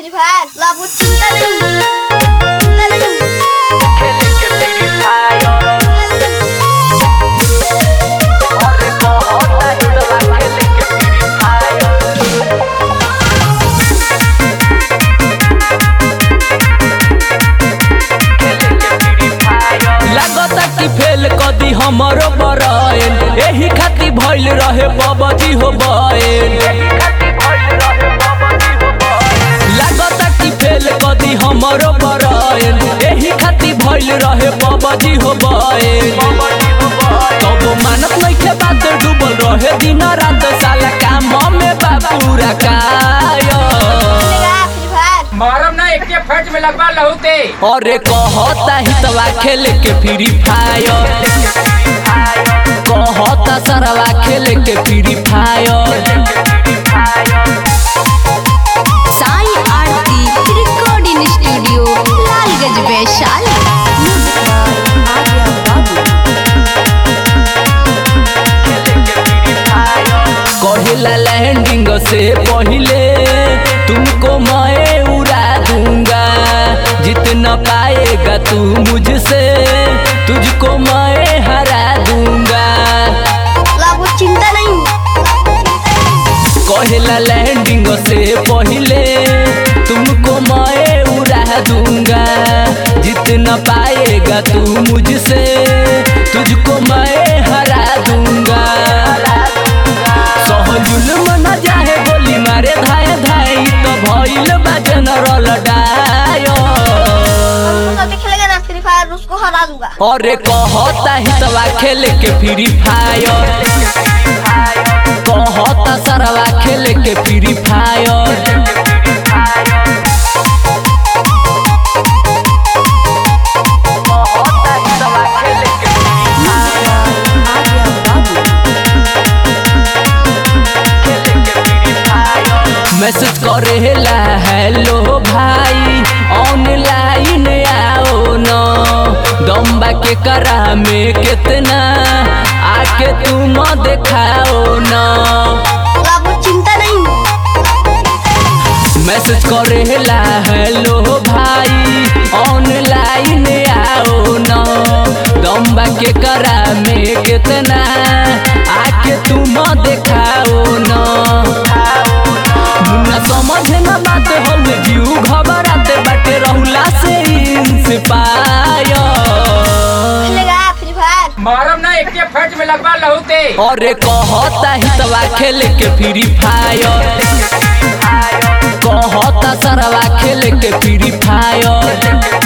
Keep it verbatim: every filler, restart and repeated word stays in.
Free fire लाबू चिंता नहीं खेले के फ्री फायर और बहुत हिटवा खेले के फ्री फायर खेले के फ्री फायर लागता कि फेल कदी हमरो बराइन एही खाती भइल रहे बाबाजी हो बाइन लागता कि फेल कदी हमरो बराइन एही खाती भइल रहे बाबाजी हो बाइन तब मानत नइखे बात डूबल रहे दिन रात साला काम में बापूरा काया फ्री फायर मारम ना एक फट में लगवा लहुते अरे कहता हितवा खेले के फ्री फायर कहता सरवा खेले के free fire Sai Aarti recording studio Lalganj Vaishali. कहिला लैंडिंग से पहले तुमको मैं उड़ा दूंगा जितना पाएगा तू मुझसे तुझको मैं हरा दूंगा लाबू चिंता नहीं कहिला लैंडिंग से पहले तुमको मैं उड़ा दूंगा जितना पाएगा तू मुझसे तुझको मैं हरा दूंगा सहजुल न जाए गोली मारे धाय धाय तो भइल बा जनरल डायर अभी खेलेगा ना फ्री फायर उसको हरा दूंगा अरे कहता हितवा खेले के फ्री फायर कहता सरवा खेले के फ्री फायर मैसेज करेला हेलो भाई ऑनलाइन आओ न दम्बा के करा में कितना आके तुम दिखाओ न लाबू चिंता नहीं मैसेज करेला हेलो भाई ऑनलाइन आओ न दम्बा के करा में कितना आके तुम दिखाओ न मुन्ना समझ न बात हल जीव घबराते बाटे रहुला से इंस्पायर खेलेगा फ्री फायर मारम ना एक फट में लगवा लहुते अरे कहता हितवा खेले के फ्री फायर कहता सरवा खेले के फ्री फायर